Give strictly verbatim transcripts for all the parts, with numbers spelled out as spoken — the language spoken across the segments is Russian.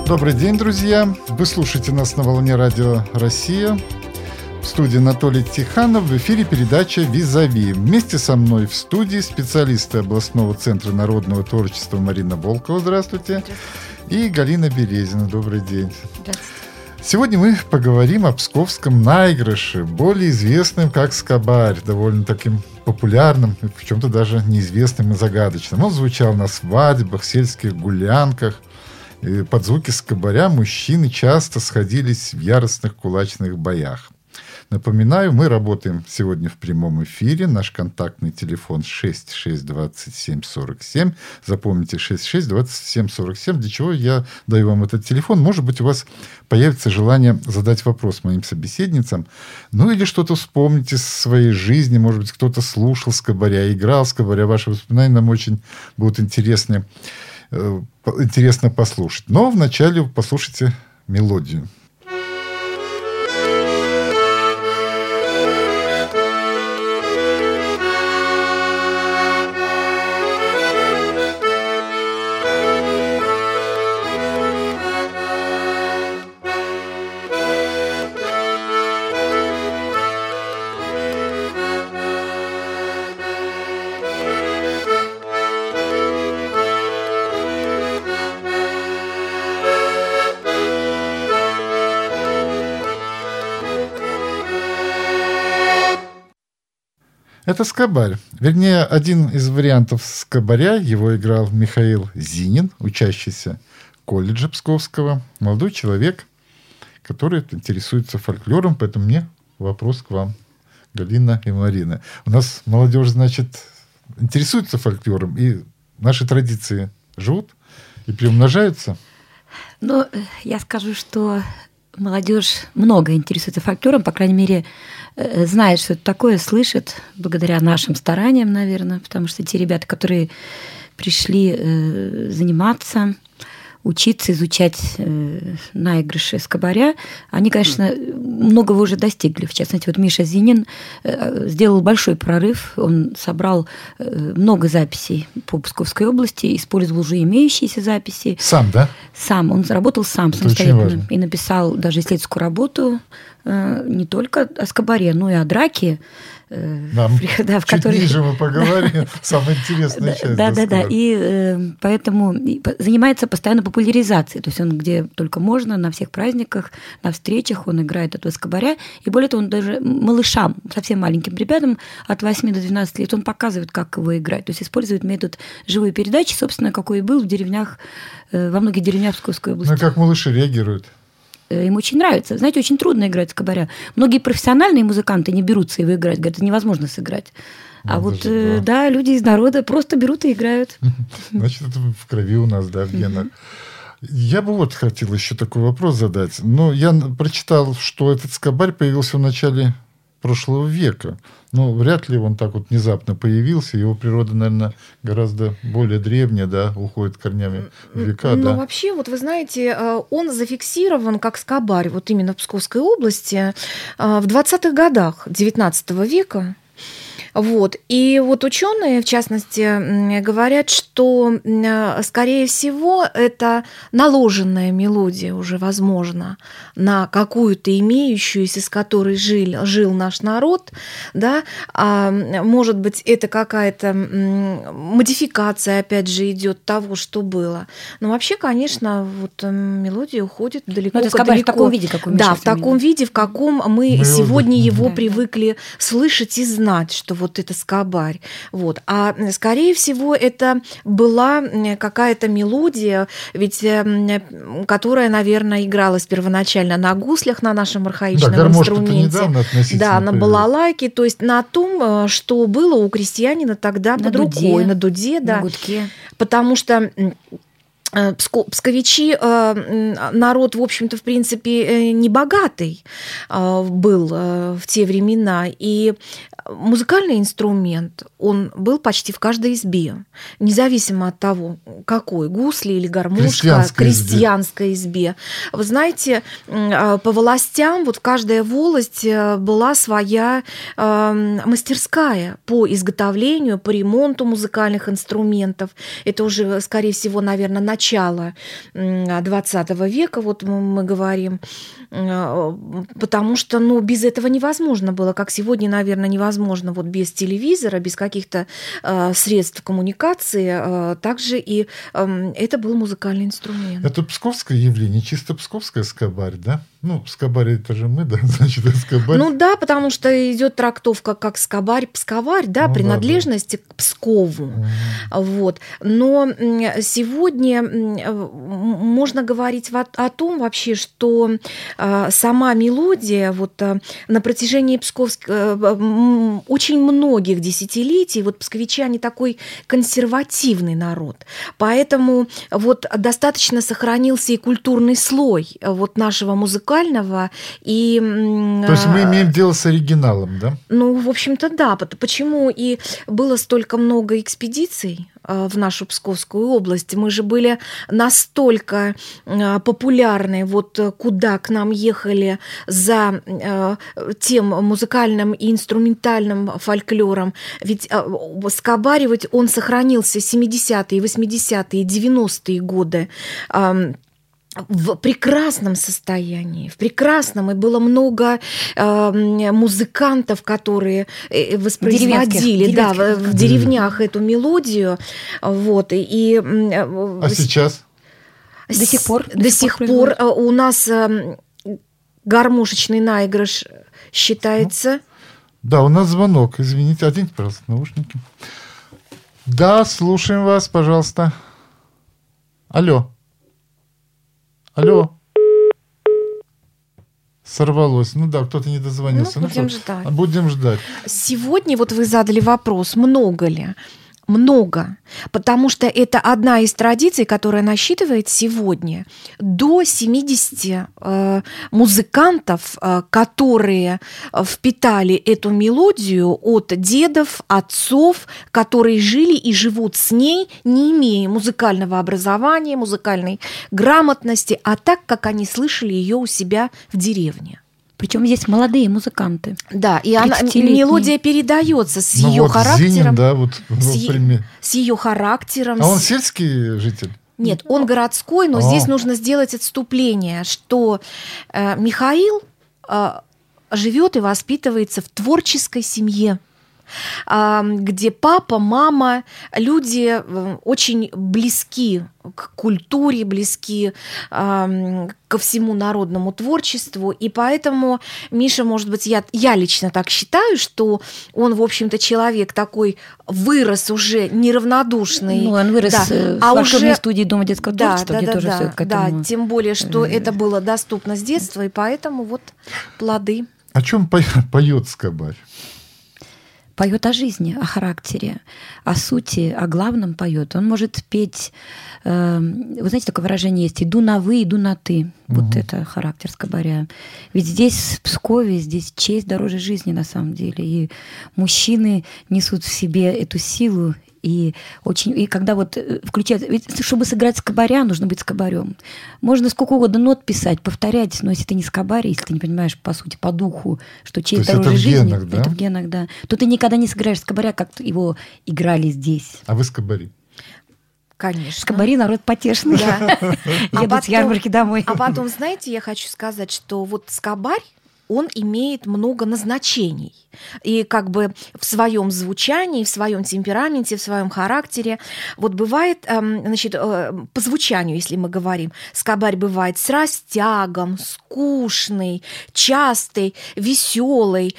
Добрый день, друзья! Вы слушаете нас на волне Радио Россия. В студии Анатолий Тиханов. В эфире передача «Визави». Вместе со мной в студии специалисты областного центра народного творчества Марина Волкова. Здравствуйте. Здравствуйте. И Галина Березина. Добрый день. Здравствуйте. Сегодня мы поговорим о псковском наигрыше, более известным как скобарь, довольно таким популярным, в чем-то даже неизвестным и загадочным. Он звучал на свадьбах, сельских гулянках. И под звуки скобаря мужчины часто сходились в яростных кулачных боях. Напоминаю, мы работаем сегодня в прямом эфире. Наш контактный телефон шесть шесть двадцать семь сорок семь. Запомните, шесть шесть двадцать семь сорок семь. Для чего я даю вам этот телефон? Может быть, у вас появится желание задать вопрос моим собеседницам. Ну, или что-то вспомнить из своей жизни. Может быть, кто-то слушал скобаря, играл скобаря. Ваши воспоминания нам очень будут интересны, э, интересно послушать. Но вначале послушайте мелодию. Это скобарь. Вернее, один из вариантов скобаря. Его играл Михаил Зинин, учащийся колледжа Псковского. Молодой человек, который интересуется фольклором. Поэтому мне вопрос к вам, Галина и Марина. У нас молодежь, значит, интересуется фольклором, и наши традиции живут и приумножаются? Ну, я скажу, что молодежь много интересуется фольклором, по крайней мере, знает, что это такое, слышит, благодаря нашим стараниям, наверное, потому что те ребята, которые пришли заниматься, учиться, изучать наигрыши скобаря, они, конечно, многого уже достигли. В частности, вот Миша Зинин сделал большой прорыв, он собрал много записей по Псковской области, использовал уже имеющиеся записи. Сам, да? Сам, он заработал сам Это самостоятельно и написал даже исследовательскую работу не только о скобаре, но и о драке. Нам да, в чуть которой... ниже мы поговорим. Самая интересная часть. Да, да, да. И э, поэтому занимается постоянно популяризацией. То есть он где только можно, на всех праздниках, на встречах он играет этого скобаря. И более того, он даже малышам, совсем маленьким ребятам от восьми до двенадцати лет, он показывает, как его играть. То есть использует метод живой передачи, собственно, какой и был в деревнях, э, во многих деревнях Псковской области. Ну, как малыши реагируют? Им очень нравится. Знаете, очень трудно играть скобаря. Многие профессиональные музыканты не берутся его играть. Говорят, это невозможно сыграть. А ну, вот, даже, да. да, люди из народа просто берут и играют. Значит, это в крови у нас, да, в генах. Я бы вот хотел еще такой вопрос задать. Но я прочитал, что этот скобарь появился в начале прошлого века. Но вряд ли он так вот внезапно появился. Его природа, наверное, гораздо более древняя, да, уходит корнями в века. Ну, да. вообще, вот вы знаете, он зафиксирован как скобарь вот именно в Псковской области в двадцатых годах девятнадцатого века. Вот. И вот ученые, в частности, говорят, что, скорее всего, это наложенная мелодия уже, возможно, на какую-то имеющуюся, с которой жил, жил наш народ, да, а, может быть, это какая-то модификация, опять же, идет того, что было. Но вообще, конечно, вот мелодия уходит далеко. Это скобарь в таком виде, как у Миши. Да, в таком виде, в каком мы Мелодия. сегодня его да, привыкли да. слышать и знать, что вот это скобарь. Вот. А, скорее всего, это была какая-то мелодия, ведь, которая, наверное, игралась первоначально на гуслях, на нашем архаичном да, инструменте. Да, на появилась. балалайке, то есть на том, что было у крестьянина тогда на под дуде, рукой, на дуде, на да. гудке. Потому что псковичи, народ, в общем-то, в принципе, небогатый был в те времена, и музыкальный инструмент, он был почти в каждой избе, независимо от того, какой, гусли или гармошка, крестьянской, крестьянской избе. избе. Вы знаете, по волостям, вот каждая волость была своя мастерская по изготовлению, по ремонту музыкальных инструментов. Это уже, скорее всего, наверное, начало начала двадцатого века, вот мы, мы говорим, потому что, ну, без этого невозможно было, как сегодня, наверное, невозможно вот без телевизора, без каких-то э, средств коммуникации, э, также и э, это был музыкальный инструмент. Это псковское явление, чисто псковская скобарь, да? Ну, скобарь это же мы, да, значит, это скобарь. Ну да, потому что идет трактовка как скобарь, псковарь, да, ну, принадлежности да, да. к Пскову. Угу. Вот. Но сегодня можно говорить о том вообще, что сама мелодия вот на протяжении псковских очень многих десятилетий, вот псковичи, они такой консервативный народ, поэтому вот достаточно сохранился и культурный слой вот нашего музыкального. И, то есть мы имеем дело с оригиналом, да? Ну, в общем-то, да. Почему и было столько много экспедиций в нашу Псковскую область? Мы же были настолько популярны, вот куда к нам ехали за тем музыкальным и инструментальным фольклором. Ведь скобарь, он сохранился семидесятые, восьмидесятые, девяностые годы в прекрасном состоянии, в прекрасном, и было много э, музыкантов, которые воспроизводили, да, в, в деревнях эту мелодию, вот, и... А сейчас? До сих пор? До, до сих пор, пор у нас гармошечный наигрыш считается... Да, у нас звонок, извините, оденьте, пожалуйста, наушники. Да, слушаем вас, пожалуйста. Алло. Алло. Сорвалось. Ну да, кто-то не дозвонился. Ну, будем ну, ждать. Будем ждать. Сегодня вот вы задали вопрос, много ли? Много, потому что это одна из традиций, которая насчитывает сегодня до семидесяти э, музыкантов, э, которые впитали эту мелодию от дедов, отцов, которые жили и живут с ней, не имея музыкального образования, музыкальной грамотности, а так, как они слышали ее у себя в деревне. Причем здесь молодые музыканты. Да, и она, мелодия передается с ну ее вот характером. Зинин, да, вот, с, е, с ее характером. А он сельский житель? Нет, он городской, но О. здесь нужно сделать отступление, что э, Михаил э, живет и воспитывается в творческой семье, где папа, мама, люди очень близки к культуре, близки ко всему народному творчеству, и поэтому Миша, может быть, я, я лично так считаю, что он, в общем-то, человек такой вырос уже неравнодушный. Ну, он вырос да, в а уже... студии Дома детского да, творчества, да, где да, тоже да, все к этому... Да, тем более, что это было доступно с детства, и поэтому вот плоды. О чем поет скобарь? Поет о жизни, о характере, о сути, о главном поет. Он может петь, э, вы знаете, такое выражение есть: иду на вы, иду на ты. Угу. Вот это характер скобаря. Ведь здесь, в Пскове, здесь честь дороже жизни на самом деле. И мужчины несут в себе эту силу. И, очень, и когда вот включается... Ведь чтобы сыграть скобаря, нужно быть скобарем. Можно сколько угодно нот писать, повторять, но если ты не скобарь, если ты не понимаешь, по сути, по духу, что честь дороже жизни... Генах, да? Это в генах, да. То ты никогда не сыграешь скобаря, как его играли здесь. А вы скобари? Конечно. Скобари народ потешный. Да. Едут с ярмарки домой. А потом, знаете, я хочу сказать, что вот скобарь, он имеет много назначений. И как бы в своем звучании, в своем темпераменте, в своем характере. Вот бывает, значит, по звучанию, если мы говорим, скобарь бывает с растягом, скучный, частый, веселый.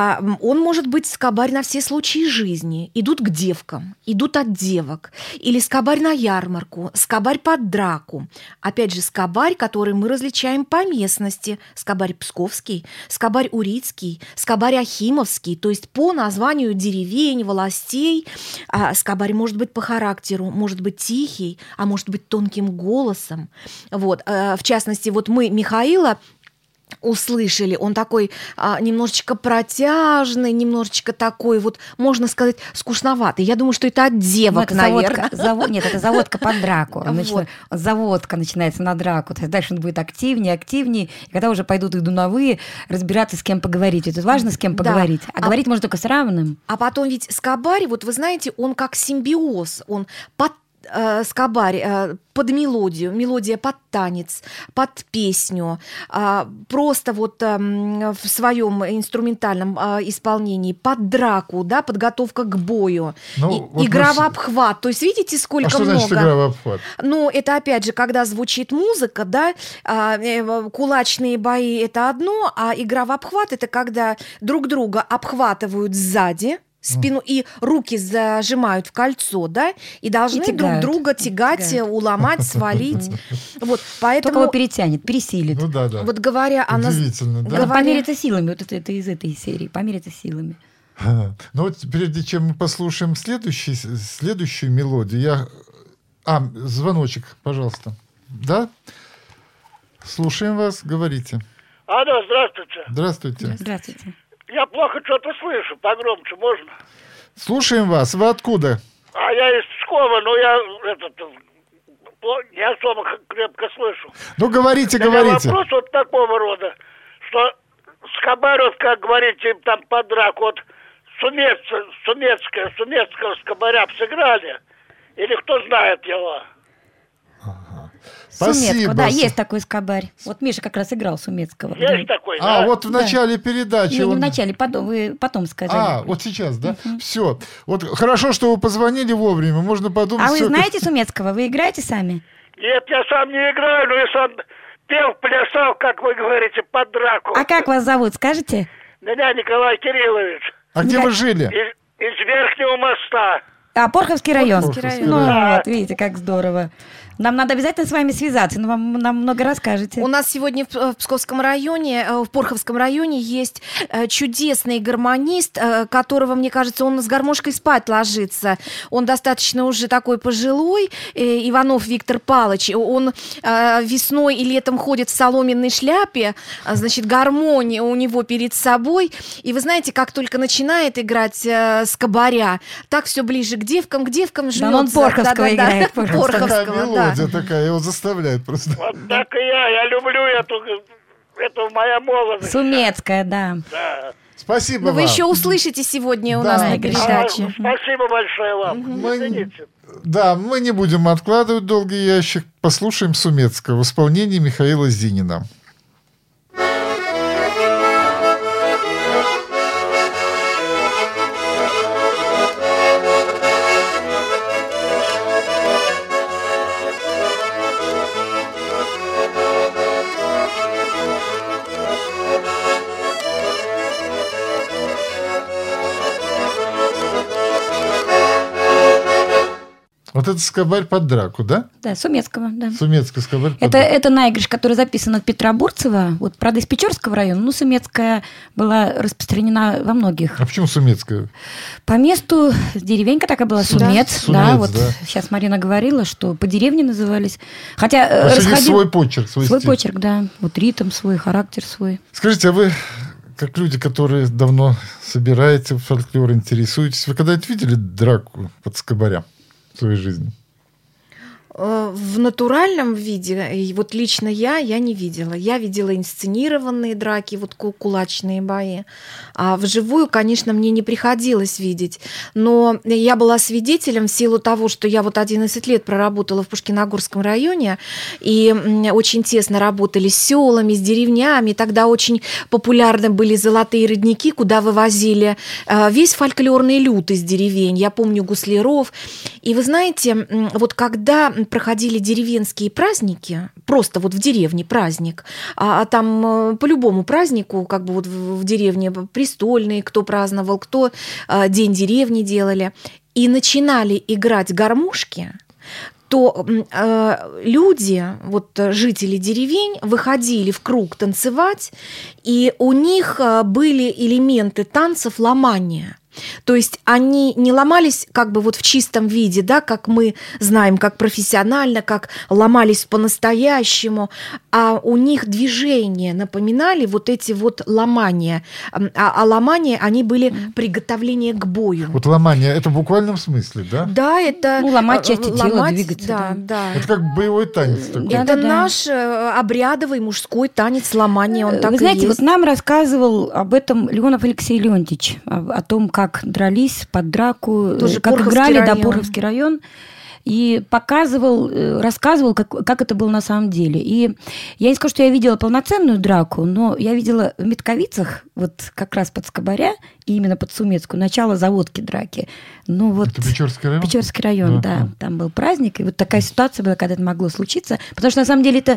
Он может быть скобарь на все случаи жизни. Идут к девкам, идут от девок. Или скобарь на ярмарку, скобарь под драку. Опять же, скобарь, который мы различаем по местности. Скобарь псковский, скобарь урицкий, скобарь ахимовский, то есть по названию деревень, властей. А скобарь может быть по характеру, может быть тихий, а может быть тонким голосом. Вот. В частности, вот мы Михаила услышали, он такой а, немножечко протяжный, немножечко такой, вот, можно сказать, скучноватый. Я думаю, что это от девок, это наверное. Заводка, завод, нет, это заводка под драку. Вот. Заводка начинается на драку. То есть дальше он будет активнее, активнее. И когда уже пойдут и дуновые, разбираться, с кем поговорить. Это важно, с кем поговорить. Да. А, а говорить можно только с равным. А потом ведь скобарь, вот вы знаете, он как симбиоз. Он под э, скобарь э, под мелодию, мелодия под танец, под песню, э, просто вот э, в своем инструментальном э, исполнении, под драку, да, подготовка к бою, Ну, и, вот игра мы в с- обхват. То есть видите, сколько А что много. значит игра в обхват? Ну, это опять же, когда звучит музыка, да, а, э, кулачные бои это одно, а игра в обхват это когда друг друга обхватывают сзади, спину и руки зажимают в кольцо, да, и должны И друг тягают. друга тягать, Тягают. уломать, свалить. Вот, Кто кого поэтому, перетянет, пересилит. Ну да, да. вот говоря о нас... Удивительно, да? Говоря... говоря- Помериться силами, вот это, это из этой серии, помериться силами. Ну вот прежде чем мы послушаем следующий, следующую мелодию, я... А, звоночек, пожалуйста. Да? Слушаем вас, говорите. Алло, здравствуйте. Здравствуйте. Здравствуйте. Я плохо что-то слышу, погромче можно? Слушаем вас. Вы откуда? А я из Пскова, но я этот, пло- не особо х- крепко слышу. Ну, говорите, У меня говорите. вопрос вот такого рода, что скобарь, вот как говорите, там под драку, вот сумец, сумецкая, сумецкого скобаря б сыграли? Или кто знает его? Сумецкого, да, Спасибо. есть такой скобарь. Вот Миша как раз играл Сумецкого. Есть такой, А, да? вот в Да. начале передачи. Не, не он- в начале, потом, вы потом сказали. А, вот сейчас, да? Все. Вот хорошо, что вы позвонили вовремя. Можно подумать... А вы всё- знаете Сумецкого? Вы играете сами? Нет, я сам не играю, но я сам пел, плясал, как вы говорите, под драку. А как вас зовут, скажете? Меня Николай Кириллович. А где Да. вы жили? Из, из Верхнего моста. А, Порховский район. Порховский район. Ну, Да. вот, видите, как здорово. Нам надо обязательно с вами связаться, но вам нам много расскажете. У нас сегодня в в Псковском районе, э, в Порховском районе есть э, чудесный гармонист, э, которого, мне кажется, он с гармошкой спать ложится. Он достаточно уже такой пожилой, э, Иванов Виктор Палыч. Он э, весной и летом ходит в соломенной шляпе, а, значит, гармония у него перед собой. И вы знаете, как только начинает играть э, скобаря, так все ближе к девкам, к девкам жмется. Да, он Порховского играет, Порховского. Такая Порховского, да. мелодия такая, его заставляет просто. Вот так и я. Я люблю эту, это моя молодость. Сумецкая, да. Да. Спасибо Но вы вам. еще услышите сегодня у Да. нас на А, А, передаче. спасибо большое вам. Мы- Извините. Да, мы не будем откладывать долгий ящик. Послушаем Сумецкого в исполнении Михаила Зинина. Вот это скобарь под драку, да? Да, Сумецкого, да. Сумецкий скобарь под Это, драку. это наигрыш, который записан от Петра Бурцева, вот, правда, из Печорского района, но Сумецкая была распространена во многих. А почему Сумецкая? По месту деревенька такая была, Сумец. Сумец, Сумец, да, вот да. сейчас Марина говорила, что по деревне назывались. Хотя э, То есть у них расходи- свой почерк, свой, свой стиль. почерк, да, вот ритм свой, характер свой. Скажите, а вы, как люди, которые давно собираете фольклор, интересуетесь, вы когда-нибудь видели драку под скобаря в своей жизни? Э, В натуральном виде, и вот лично я, я не видела. Я видела инсценированные драки, вот ку- кулачные бои. А вживую, конечно, мне не приходилось видеть. Но я была свидетелем в силу того, что я вот одиннадцать лет проработала в Пушкиногорском районе, и м, очень тесно работали с селами, с деревнями. Тогда очень популярны были золотые родники, куда вывозили э, весь фольклорный люд из деревень. Я помню гусляров. И вы знаете, м, вот когда проходили деревенские праздники, просто вот в деревне праздник, а, а там э, по любому празднику, как бы вот в, в деревне престольные, кто праздновал, кто э, день деревни делали, и начинали играть гармошки, то м, э, люди, вот э, жители деревень, выходили в круг танцевать, и у них э, были элементы танцев ломания. То есть они не ломались как бы вот в чистом виде, да, как мы знаем, как профессионально, как ломались по-настоящему, а у них движения напоминали вот эти вот ломания. А, а ломания, они были приготовление к бою. Вот ломание, это в буквальном смысле, да? Да, это... Ну, ломать э, части тела, двигаться, Да, да. да. Это как боевой танец такой. Да, Это да, да. наш э, обрядовый мужской танец ломания, он так Вы и знаете, есть. вот нам рассказывал об этом Леонов Алексей Леонтьевич, о, о том, как дрались под драку, Тоже как Порховский играли, да, район. Порховский район. и показывал, рассказывал, как, как это было на самом деле. И я не скажу, что я видела полноценную драку, но я видела в Метковицах, вот как раз под Скобаря, и именно под Сумецкую, начало заводки драки. Ну, вот, это Печорский район? Печорский район, да. да. Там был праздник, и вот такая ситуация была, когда это могло случиться. Потому что, на самом деле, это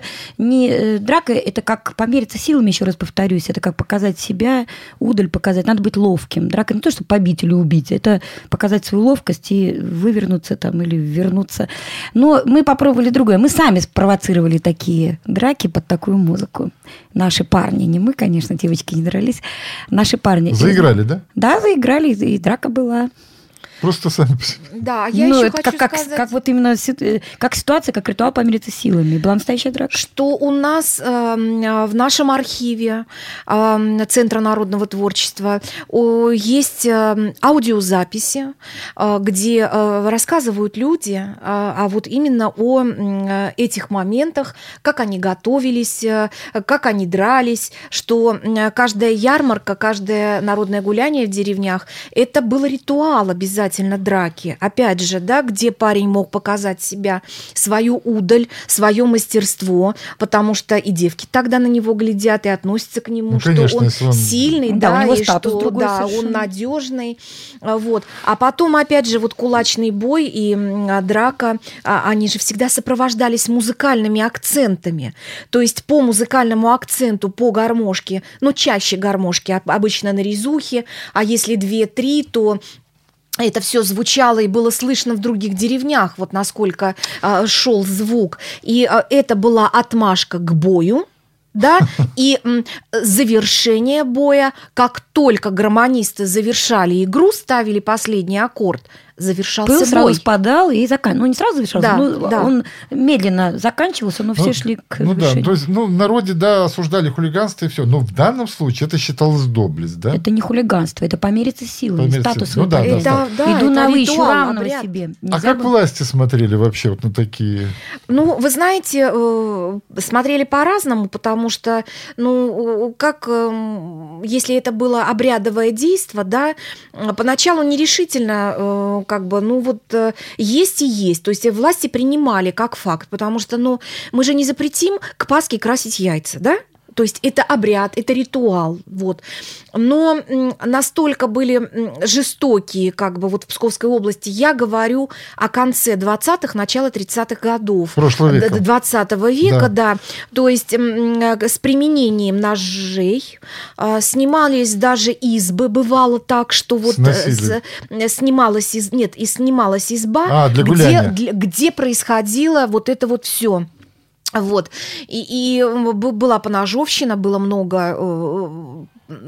не драка, это как помериться силами, еще раз повторюсь, это как показать себя, удаль показать. Надо быть ловким. Драка не то, чтобы побить или убить, это показать свою ловкость и вывернуться там или вернуться. Но мы попробовали другое. Мы сами спровоцировали такие драки под такую музыку. Наши парни, не мы, конечно, девочки не дрались, наши парни. Заиграли, да? Да, заиграли, и драка была. Просто сами по себе. Да, я ну, еще это хочу как, как, сказать... как вот именно как ситуация, как ритуал помириться силами. Была настоящая драка. Что у нас э, в нашем архиве э, Центра народного творчества э, есть э, аудиозаписи, э, где э, рассказывают люди, э, а вот именно о э, этих моментах, как они готовились, э, как они дрались, что э, каждая ярмарка, каждое народное гуляние в деревнях, это был ритуал обязательно драки. Опять же, да, где парень мог показать себя, свою удаль, свое мастерство, потому что и девки тогда на него глядят и относятся к нему, ну, что конечно, он, он сильный, да, да, у него и статус что другой да, он надежный. Вот. А потом, опять же, вот кулачный бой и драка, они же всегда сопровождались музыкальными акцентами. То есть по музыкальному акценту, по гармошке, ну, чаще гармошки, обычно на резухе, а если две-три, то это все звучало и было слышно в других деревнях, вот насколько э, шел звук. И э, это была отмашка к бою, да, и м, завершение боя, как только гармонисты завершали игру, ставили последний аккорд, завершался Пыл бой. сразу спадал и заканчивался. Ну, не сразу завершался, да, но да. он медленно заканчивался, но ну, все шли к Ну завершению. да, то есть, ну, в народе, да, осуждали хулиганство и все, но в данном случае это считалось доблесть, да? Это не хулиганство, это помериться силами, Помериться. статус. Ну, да, это, да, да, Иду это на выше, ритуал, равного обряд. себе. А как было... власти смотрели вообще вот на такие... Ну, вы знаете, э, смотрели по-разному, потому что, ну, как, э, если это было обрядовое действо, да, поначалу нерешительно, э, как бы, ну, вот, есть и есть. То есть власти принимали как факт, потому что, ну, мы же не запретим к Пасхе красить яйца, да? То есть это обряд, это ритуал, вот. Но настолько были жестокие, как бы, вот в Псковской области, я говорю о конце двадцатых, начало тридцатых годов. Прошлого века. двадцатого века, да. да. То есть с применением ножей снимались даже избы, бывало так, что вот с, снималась, из, нет, и снималась изба, а, для где, где, где происходило вот это вот все. Вот. И, и была поножовщина, было много ну,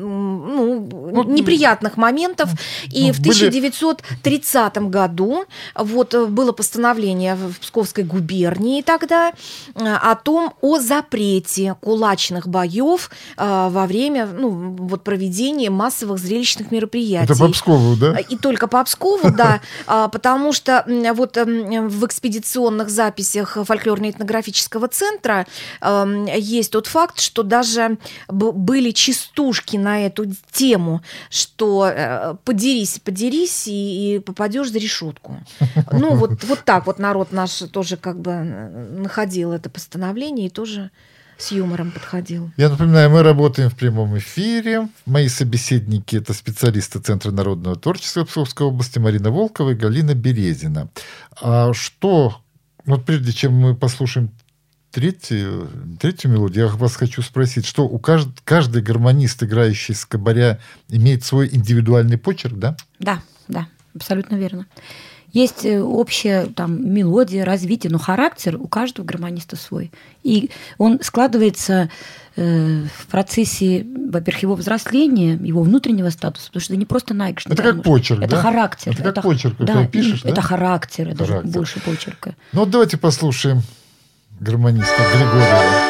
ну, неприятных моментов. И ну, в тысяча девятьсот тридцатом году вот, было постановление в Псковской губернии тогда о том, о запрете кулачных боев во время ну, вот, проведения массовых зрелищных мероприятий. Это по Пскову, да? И только по Пскову, да, потому что вот в экспедиционных записях фольклорно-этнографического центра есть тот факт, что даже были частушки на эту тему, что подерись, подерись и, и попадешь за решетку. Ну, вот, вот так вот народ наш тоже как бы находил это постановление и тоже с юмором подходил. Я напоминаю, мы работаем в прямом эфире. Мои собеседники – это специалисты Центра народного творчества Псковской области Марина Волкова и Галина Березина. А что, вот прежде чем мы послушаем Третью, третью мелодию, я вас хочу спросить, что у кажд, каждый гармонист, играющий скобаря, имеет свой индивидуальный почерк, да? Да, да, абсолютно верно. Есть общая там, мелодия, развитие, но характер у каждого гармониста свой. И он складывается э, в процессе, во-первых, его взросления, его внутреннего статуса, потому что это не просто наигрыш. Это как почерк, это да? характер. Это как это, почерк, да, когда пишешь, да? Это характер, это характер. Больше почерка. Ну вот давайте послушаем гармониста Григорьева.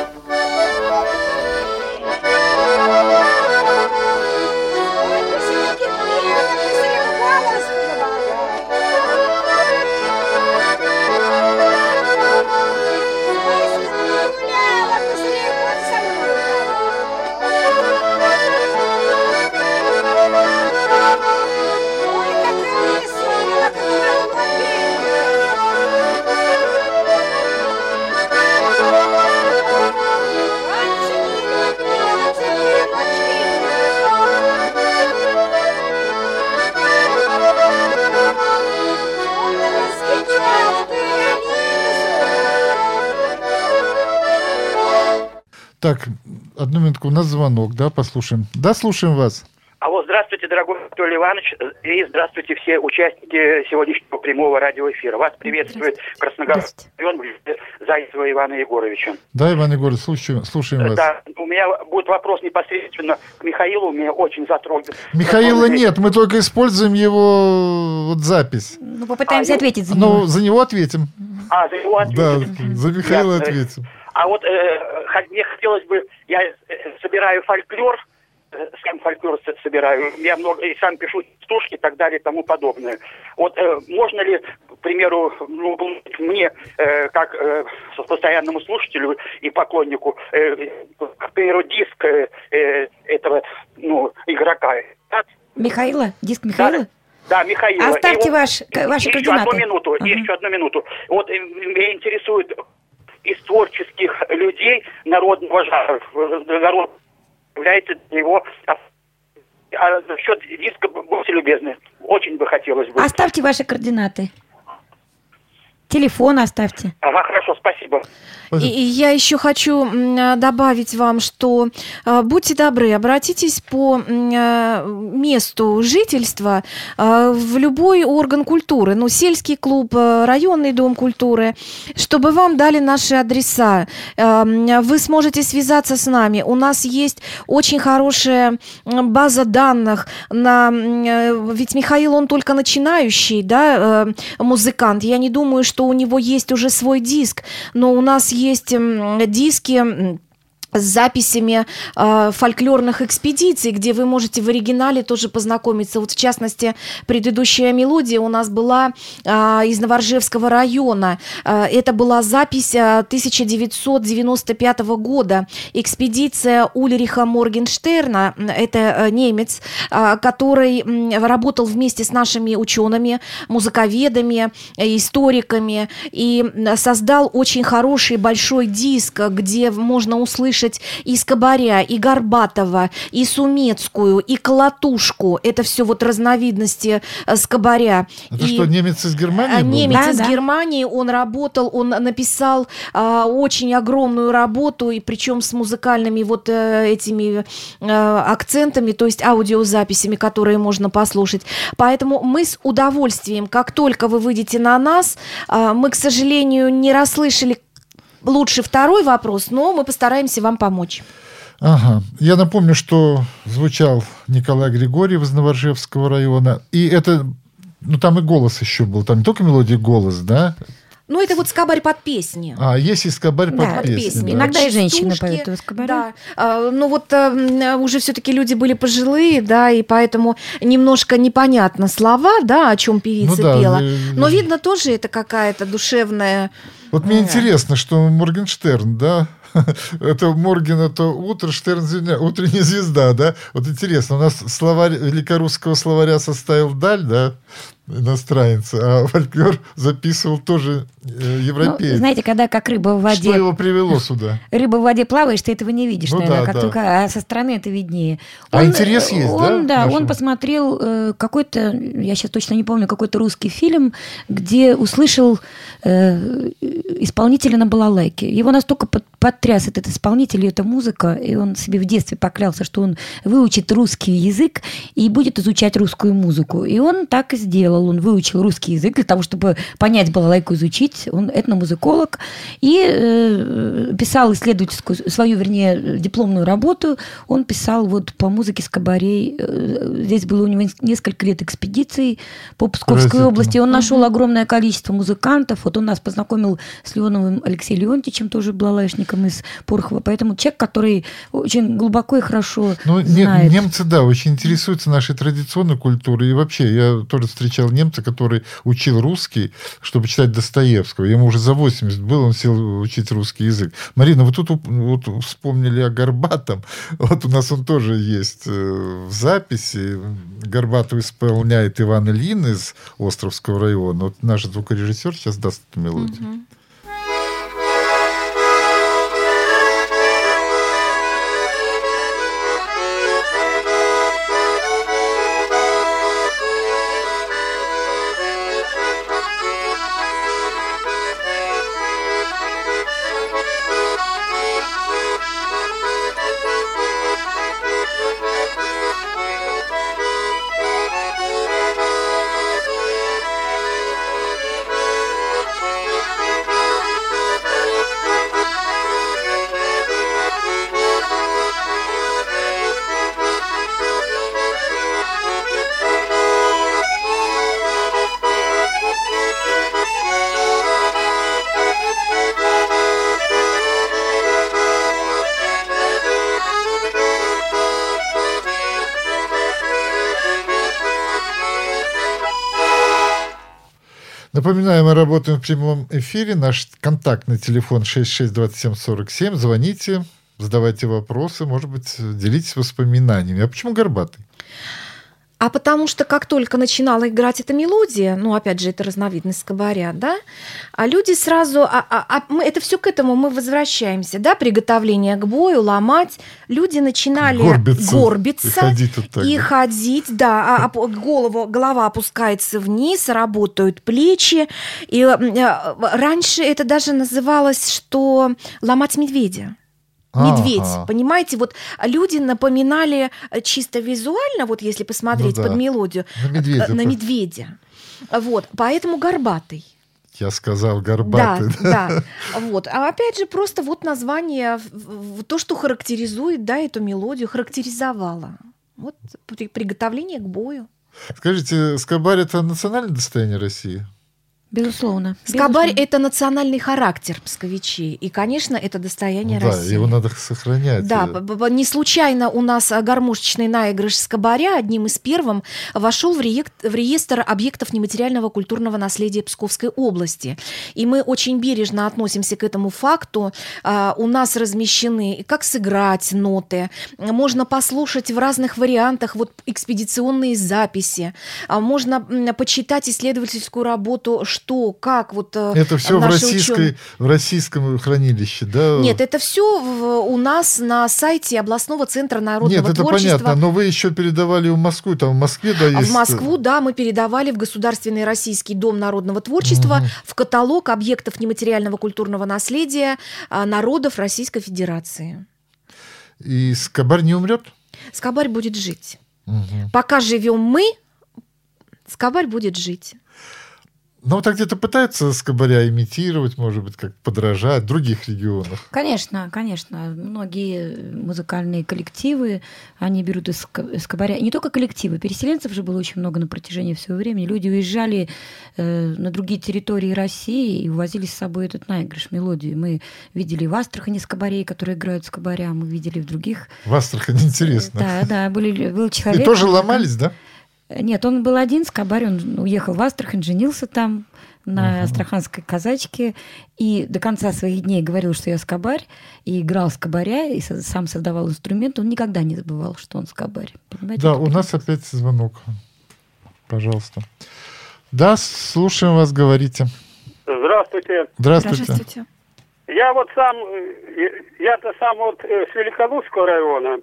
Ой, какая веселая, какая Так, одну минутку, у нас звонок, да, послушаем. Да, слушаем вас. Алло, здравствуйте, дорогой Анатолий Иванович, и здравствуйте все участники сегодняшнего прямого радиоэфира. Вас приветствует Красногорский район Зайцева Ивана Егоровича. Да, Иван Егорович, слушаем, слушаем вас. Да, у меня будет вопрос непосредственно к Михаилу, меня очень затрогал. Михаила нет, мы только используем его вот запись. Ну, попытаемся а, ответить за него. Ну, за него ответим. А, за него ответим. Да, за Михаила Я, ответим. А вот э, мне хотелось бы, я собираю фольклор, сам фольклор собираю, я много и сам пишу стушки и так далее и тому подобное. Вот э, можно ли, к примеру, ну, мне, э, как э, постоянному слушателю и поклоннику, э, к примеру, диск э, этого, ну, игрока. Да? Михаила? Диск Михаила? Да. Да, Михаила. Оставьте и ваш, вот, ваши еще координаты. Одну минуту, uh-huh. еще одну минуту. Вот меня интересует из творческих людей народного жанра, народ является его... А насчет диска, будьте любезны, очень бы хотелось бы. Оставьте ваши координаты. Телефон оставьте. Ага, хорошо, спасибо. И, и я еще хочу добавить вам, что э, будьте добры, обратитесь по э, месту жительства э, в любой орган культуры, ну, сельский клуб, э, районный дом культуры, чтобы вам дали наши адреса. Э, вы сможете связаться с нами. У нас есть очень хорошая база данных. На, э, ведь Михаил, он только начинающий, да, э, музыкант. Я не думаю, что у него есть уже свой диск, но у нас есть диски с записями э, фольклорных экспедиций, где вы можете в оригинале тоже познакомиться. Вот в частности, предыдущая мелодия у нас была э, из Новоржевского района. Э, это была запись э, тысяча девятьсот девяносто пятого года. Экспедиция Ульриха Моргенштерна, это э, немец, э, который э, работал вместе с нашими учеными, музыковедами, э, историками и создал очень хороший большой диск, где можно услышать и Скобаря, и Горбатова, и Сумецкую, и Колотушку. Это все вот разновидности Скобаря. Это и... что, немец из Германии был? Немец Да, из да. Германии, он работал, он написал а, очень огромную работу, и причем с музыкальными вот а, этими а, акцентами, то есть аудиозаписями, которые можно послушать. Поэтому мы с удовольствием, как только вы выйдете на нас, а, мы, к сожалению, не расслышали лучше второй вопрос, но мы постараемся вам помочь. Ага. Я напомню, что звучал Николай Григорьев из Новоржевского района. И это, ну там и голос еще был. Там не только мелодия, голос, да? Ну, это вот скобарь под песни. А, есть и скобарь под Да, песни. песни. Да. Иногда и женщины Частушки, поют скобаря. Да. А, ну вот а, уже все-таки люди были пожилые, да, и поэтому немножко непонятно слова, да, о чем певица Ну да, пела. э, Но видно тоже это какая-то душевная. Вот мне интересно, что Моргенштерн, да, это Морген, это утро, Штерн, утренняя звезда, да. Вот интересно, у нас словарь великорусского словаря составил Даль, да, иностранец, а фольклор записывал тоже э, европеец. Ну, знаете, когда как рыба в воде... Что его привело сюда? Рыба в воде плаваешь, ты этого не видишь, Ну наверное, да, как да. только, а со стороны это виднее. А интерес есть, он, да, Да, нашего? он посмотрел э, какой-то, я сейчас точно не помню, какой-то русский фильм, где услышал э, исполнителя на балалайке. Его настолько под, потряс этот исполнитель и эта музыка, и он себе в детстве поклялся, что он выучит русский язык и будет изучать русскую музыку. И он так и сделал. Он выучил русский язык для того, чтобы понять балалайку, изучить. Он этномузыколог и э, писал исследовательскую, свою, вернее, дипломную работу. Он писал вот по музыке скобарей. Здесь было у него несколько лет экспедиций по Псковской Поразительно. области. Он нашел огромное количество музыкантов. Вот он нас познакомил с Леоновым Алексеем Леонтьевичем, тоже балалайшником из Порохова. Поэтому человек, который очень глубоко и хорошо Ну, знает. немцы, да, очень интересуются нашей традиционной культурой. И вообще, я тоже встречал немца, который учил русский, чтобы читать Достоевского. Ему уже за восемьдесят было, он сел учить русский язык. Марина, вы тут вот вспомнили о Горбатом. Вот у нас он тоже есть в записи. Горбатов исполняет Иван Ильин из Островского района. Вот наш звукорежиссер сейчас даст эту мелодию. Угу. Напоминаю, мы работаем в прямом эфире. Наш контактный телефон шесть шесть двадцать семь сорок семь. Звоните, задавайте вопросы, может быть, делитесь воспоминаниями. А почему горбатый? А потому что как только начинала играть эта мелодия, ну, опять же, это разновидность скобаря, да, а люди сразу, а, а, а мы, это все к этому мы возвращаемся, да, приготовление к бою, ломать, люди начинали горбиться, горбиться и ходить, вот так, и да? ходить, да, а, а голову, голова опускается вниз, работают плечи, и а, раньше это даже называлось, что ломать медведя. Медведь, ага. Понимаете, вот люди напоминали чисто визуально, вот если посмотреть ну, да. под мелодию, на медведя, на медведя. Вот, поэтому горбатый. Я сказал горбатый. Да, да, вот. А опять же, просто вот название, то, что характеризует, да, эту мелодию, характеризовало. Вот приготовление к бою. Скажите, скобарь — это национальное достояние России? Безусловно. Скобарь – это национальный характер псковичей. И, конечно, это достояние ну, России. Да, его надо сохранять. Да, не случайно у нас гармошечный наигрыш скобаря одним из первых вошел в реестр объектов нематериального культурного наследия Псковской области. И мы очень бережно относимся к этому факту. У нас размещены, как сыграть ноты, можно послушать в разных вариантах вот экспедиционные записи, можно почитать исследовательскую работу, что, как вот это все в, российской, в российском хранилище, да? Нет, это все в, у нас на сайте областного центра народного Нет, это творчества. Понятно, но вы еще передавали в Москву, там в Москве, да, есть... В Москву, да, мы передавали в Государственный Российский дом народного творчества угу. в каталог объектов нематериального культурного наследия народов Российской Федерации. И скобарь не умрет? Скобарь будет жить. Угу. Пока живем мы, скобарь будет жить. Ну, вот где-то пытаются скобаря имитировать, может быть, как подражать в других регионах. Конечно, конечно. Многие музыкальные коллективы, они берут из скобаря. И не только коллективы. Переселенцев же было очень много на протяжении всего времени. Люди уезжали э, на другие территории России и увозили с собой этот наигрыш, мелодию. Мы видели в Астрахани скобарей, которые играют скобаря. Мы видели в других. В Астрахани интересно. Да, да. Были, был человек. И тоже ломались, да? Нет, он был один, скобарь, он уехал в Астрахань, женился там на uh-huh. астраханской казачке, и до конца своих дней говорил, что я скобарь, и играл скобаря, и сам создавал инструмент, он никогда не забывал, что он скобарь. Понимаете, да, у нас опять звонок. Пожалуйста. Да, слушаем вас, говорите. Здравствуйте. Здравствуйте. Здравствуйте. Я вот сам, я-то сам вот с Великолукского района.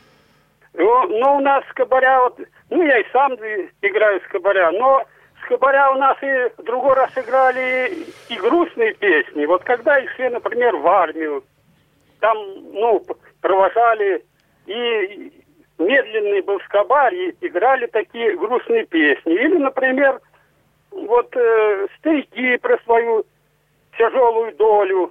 Ну, у нас скобаря, вот, ну, я и сам играю скобаря, но скобаря у нас и в другой раз играли и грустные песни. Вот когда их шли, например, в армию, там, ну, провожали, и медленный был скобарь, и играли такие грустные песни. Или, например, вот э, старики про свою тяжелую долю.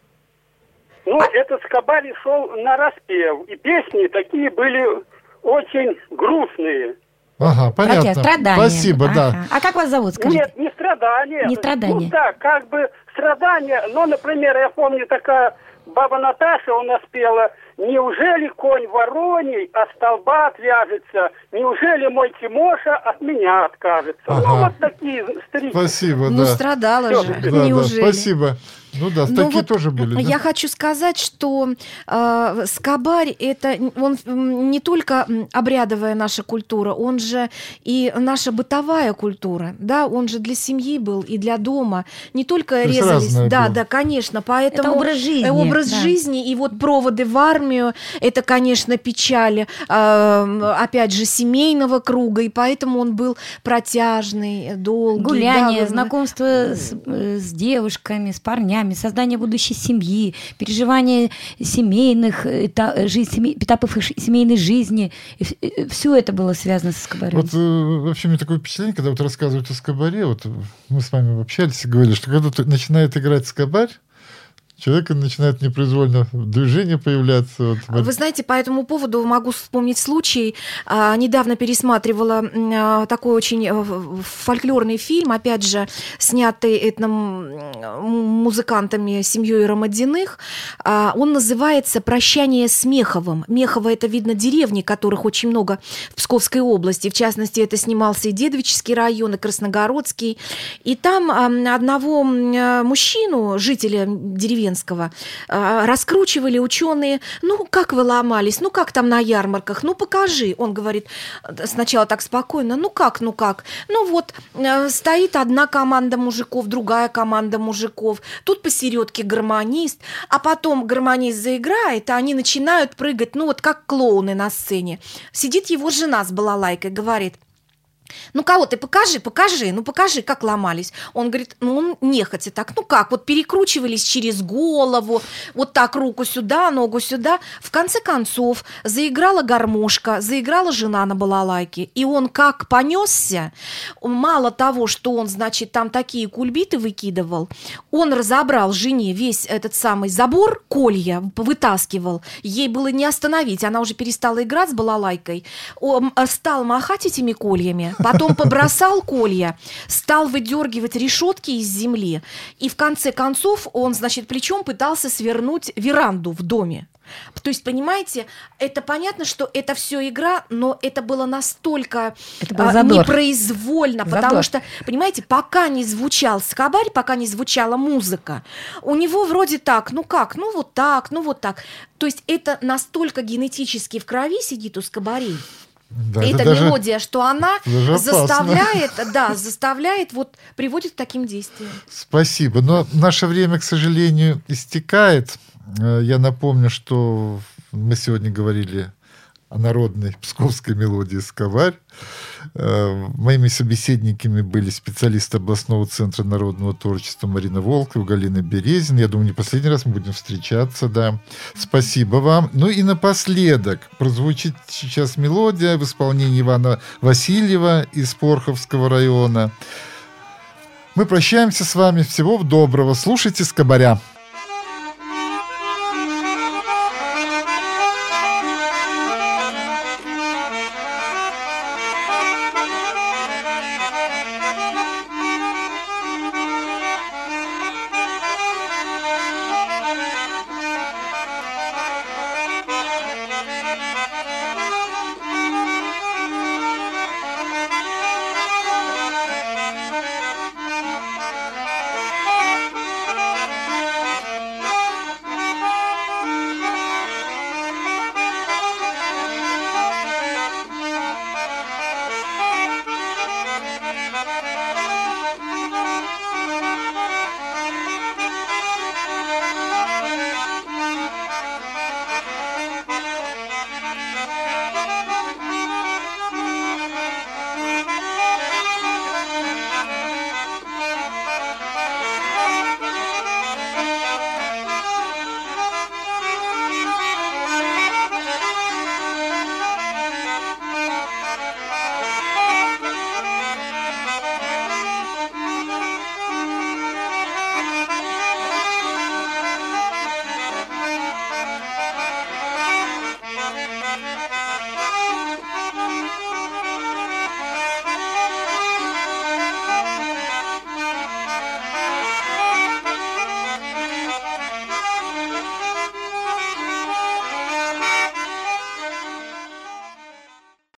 Ну, этот скобарь шел на распев, и песни такие были очень грустные. Ага, понятно. Страдания. Спасибо, ага. да. А как вас зовут, скажите? Нет, не страдания. Не страдания. Ну да, как бы страдания. Но, например, я помню, такая баба Наташа у нас пела: «Неужели конь вороний от столба отвяжется? Неужели мой Тимоша от меня откажется?» Ага. Ну, вот такие старики. Спасибо, ну, да. страдала Все. же, Да, неужели? Да, спасибо. Ну да, Ну такие вот тоже были. Я да? хочу сказать, что э, скобарь – это он не только обрядовая наша культура, он же и наша бытовая культура, да, он же для семьи был и для дома, не только то резались, да, было. да, конечно, поэтому это образ жизни, образ да. жизни и вот проводы в армию, это, конечно, печаль, э, опять же, семейного круга, и поэтому он был протяжный, долгий. Гуляние, да, знакомство с, с девушками, с парнями, создание будущей семьи, переживание семейных этап, жизнь, этапов семейной жизни. Все это было связано со скобарем. Вот вообще у меня такое впечатление, когда вот рассказывают о скобаре, вот мы с вами общались и говорили, что когда начинает играть скобарь, человека начинает непроизвольно движение появляться. Вот. Вы знаете, по этому поводу могу вспомнить случай. Недавно пересматривала такой очень фольклорный фильм, опять же, снятый этномузыкантами, семьей Ромадиных. Он называется «Прощание с Меховым». Мехово – это, видно, деревни, которых очень много в Псковской области. В частности, это снимался и Дедовический район, и Красногородский. И там одного мужчину, жителя деревенского, раскручивали ученые. Ну, как вы ломались? Ну, как там на ярмарках? Ну, покажи. Он говорит сначала так спокойно. Ну, как, ну, как? Ну, вот стоит одна команда мужиков, другая команда мужиков. Тут посередке гармонист. А потом гармонист заиграет, а они начинают прыгать, ну, вот как клоуны на сцене. Сидит его жена с балалайкой, говорит: ну, кого ты покажи, покажи, ну, покажи, как ломались. Он говорит, ну, он нехотя так, ну, как, вот перекручивались через голову, вот так руку сюда, ногу сюда. В конце концов заиграла гармошка, заиграла жена на балалайке, и он как понесся, мало того, что он, значит, там такие кульбиты выкидывал, он разобрал жене весь этот самый забор, колья вытаскивал, ей было не остановить, она уже перестала играть с балалайкой, он стал махать этими кольями, потом побросал колья, стал выдергивать решетки из земли, и в конце концов он, значит, плечом пытался свернуть веранду в доме. То есть, понимаете, это понятно, что это все игра, но это было настолько это был а, непроизвольно, задор. Потому что, понимаете, пока не звучал скобарь, пока не звучала музыка, у него вроде так, ну как, ну вот так, ну вот так. То есть это настолько генетически в крови сидит у скобарей. Да, эта даже, мелодия, что она заставляет, да, заставляет, вот, приводит к таким действиям. Спасибо. Но наше время, к сожалению, истекает. Я напомню, что мы сегодня говорили о народной псковской мелодии «Скобарь». Моими собеседниками были специалисты областного центра народного творчества Марина Волкова, Галина Березина. Я думаю, не последний раз мы будем встречаться, да. Спасибо вам. Ну и напоследок прозвучит сейчас мелодия в исполнении Ивана Васильева из Порховского района. Мы прощаемся с вами. Всего доброго. Слушайте «Скобаря».